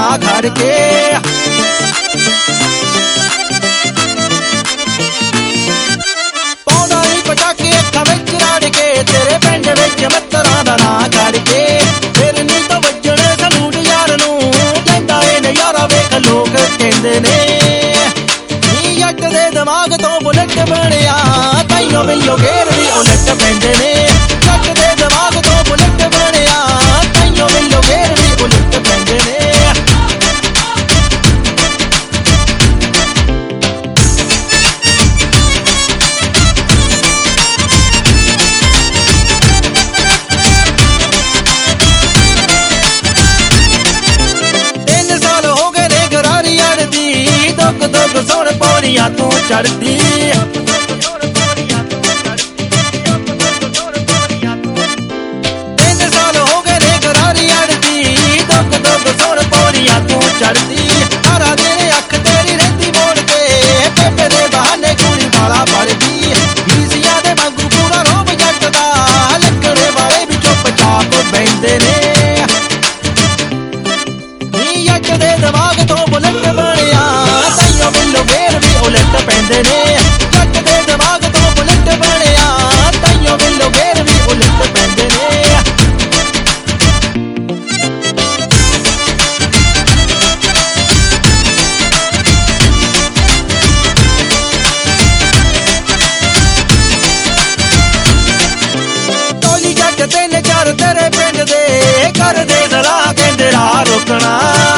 ਨਾ ਖੜ ਕੇ। ਪਾਉਂਦਾ ਨੀ ਪਟਾਕੇ ਅੱਖਾਂ ਵਿੱਚ ਰੜ ਕੇ, ਤੇਰੇ ਪਿੰਡ ਵਿੱਚ ਮਿੱਤਰਾਂ ਦਾ ਨਾਂ ਖੜ ਕੇ। ਫਿਰ ਨੀ ਤਾਂ ਵੱਜਣ ਸਲੂਟ ਯਾਰ ਨੂੰ, ਲੈਂਦਾ ਏ ਨਜ਼ਾਰਾ ਵੇਖ ਲੋਕ ਕਹਿੰਦੇ ਨੇ। ਨੀ ਜੱਟ ਦੇ ਦਿਮਾਗ ਤੋਂ ਬੁਲਟ ਬਣਿਆ, ਤਾਈਓ ਮੈਨੂੰ ਘੇਰ ਵੀ ਉਲਟ ਪੈਂਦੇ ਨੇ। ਜੱਟ ਦੇ ਦਿਮਾਗ ਤੋਂ ਬੁਲਟ ਬਣਿਆ, ਤਾਈਓ ਮੈਨੂੰ ਘੇਰ ਵੀ ਉਲਟ ਪੈਂਦੇ ਨੇ। ਦੁੱਖ ਸੁਣ ਪੌੜੀਆਂ ਤੂੰ ਚੜਦੀ, 3 ਸਾਲ ਹੋ ਗਏ ਨੇ ਗਰਾਰੀ ਅੜਦੀ। ਦੁੱਖ ਸੁਣ ਪੌੜੀਆਂ ਤੂੰ ਚੜਦੀ, ਸਾਰਾ ਦਿਨ ਅੱਖ ਤੇਰੀ ਰਹਿੰਦੀ ਮੋੜ ਕੇ, ਪੇਪੇ ਦੇ ਬਹਾਨੇ ਕੁੜੀ ਵਾਲਾ ਪੜਦੀ। ਈਸੀਆਂ ਦੇ ਵਾਂਗੂ ਪੂਰਾ ਰੋਬ ਜੱਟ ਦਾ, ਲੱਕੜੇ ਵਾਲੇ ਵੀ ਚੁੱਪ ਚਾਪ ਬਹਿੰਦੇ ਨੇ। ਨੀ ਜੱਟ ਦੇ ਦਿਮਾਗ ਤੋਂ ਬੁਲਟ ਬਣਿਆ, ਤਾਈਓ ਮੈਨੂੰ ਫੇਰ ਵੀ ਉਲਟ ਪੈਂਦੇ ਨੇ। ਜੱਟ ਦੇ ਦਿਮਾਗ ਤੋਂ ਬੁਲਟ ਬਣਿਆ, ਤਾਈਓ ਮੈਨੂੰ ਫੇਰ ਵੀ ਉਲਟ ਪੈਂਦੇ ਨੇ। ਟੋਲੀ ਜੱਟ 3-4 ਤੇਰੇ ਪਿੰਡ ਦੇ, ਕਰਦੇ ਸਲਾਹ ਕਹਿੰਦੇ ਰਾਹ ਰੋਕਣਾ।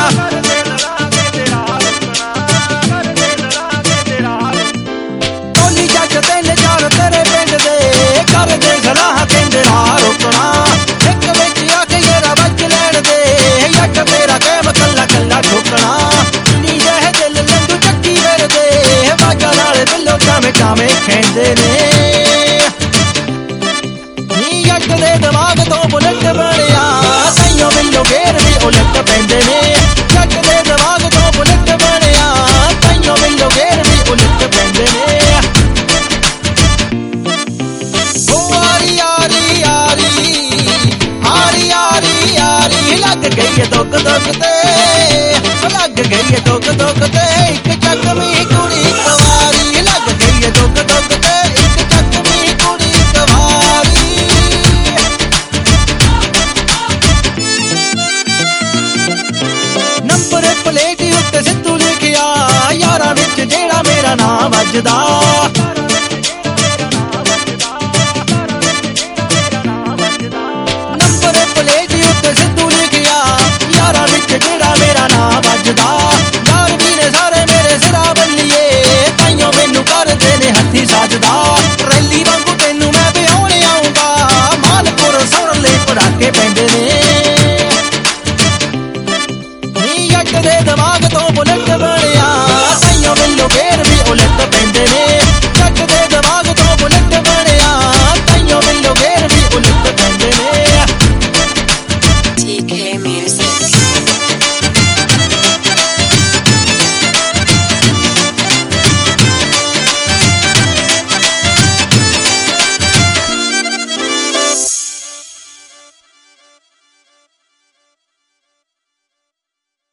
ਤੇਰੇ ਪਿੰਡ ਦੇ ਕਰਦੇ ਸਲਾਹ ਕਹਿੰਦੇ ਰਾਹ ਰੋਕਣਾ। ਇੱਕ ਵਿੱਚ ਆ ਕੇ ਯਾਰਾ ਵੱਜ ਲੈਣ ਦੇ, ਜੱਟ ਮੇਰਾ ਕੈਮ ਕੱਲਾ ਕੱਲਾ ਠੋਕਣਾ। ਨੀ ਰਹਿ ਦਿਲ ਲੰਡੂ ਚੱਕੀ ਫਿਰਦੇ, ਬਾਜਾ ਨਾਲ ਬਿੱਲੋ ਚਾਵੇਂ ਚਾਵੇਂ ਖੈਂਦੇ ਨੇ। ਨੀ ਜੱਟ ਦੇ ਦਿਮਾਗ ਤੋਂ ਬੁਲਟ ਬਣਿਆ, ਤਾਈਓ ਬਿੱਲੋ ਫੇਰ ਵੀ ਉਲਟ ਪੈਂਦੇ ਨੇ। ਜੱਟ ਦੇ ਦਿਮਾਗ ਤੋਂ ਬੁਲਟ ਬਣਿਆ, ਤਾਈਓ ਬਿੱਲੋ ਫੇਰ ਵੀ ਉਲਟ ਪੈਂਦੇ ਨੇ। ਲੱਗ ਗਈ ਏ ਦੁੱਖ ਤੇ, ਲੱਗ ਗਈ ਏ ਦੁੱਖ ਤੇ, ਇੱਕ ਚੱਕਵੀਂ ਕੁੜੀ ਕਵਾਰੀ। ਲੱਗ ਗਈ ਏ ਦੁੱਖ ਤੇ, ਇੱਕ ਚੱਕਵੀਂ ਕੁੜੀ ਕਵਾਰੀ। ਨੰਬਰ ਪਲੇਟ ਉੱਤੇ ਸਿੱਧੂ ਲਿਖਿਆ, ਯਾਰਾਂ ਵਿੱਚ ਜਿਹੜਾ ਮੇਰਾ ਨਾਂ ਵੱਜਦਾ। ਨੰਬਰ ਪਲੇਟ ਉੱਤੇ ਸਿੱਧੂ ਲਿਖਿਆ, ਯਾਰਾਂ ਵਿੱਚ ਜਿਹੜਾ ਮੇਰਾ ਨਾਂ ਵੱਜਦਾ। ਯਾਰ ਵੀ ਨੇ ਸਾਰੇ ਮੇਰੇ ਸਿਰਾਂ ਬੱਲੀਏ, ਤਾਈਓ ਮੈਨੂੰ ਕਰਦੇ ਨੇ ਹੱਥੀ ਸੱਜਦਾ। ਰੈਲੀ ਵਾਂਗੂ ਤੈਨੂੰ ਮੈਂ ਵਿਆਹੁਣ ਆਉਂਗਾ, ਮਾਲਪੁਰ ਸੁਣ ਲਈ ਪੜਾਕੇ ਪੈਂਦੇ ਨੇ। ਨੀ ਜੱਟ ਦੇ ਦਿਮਾਗ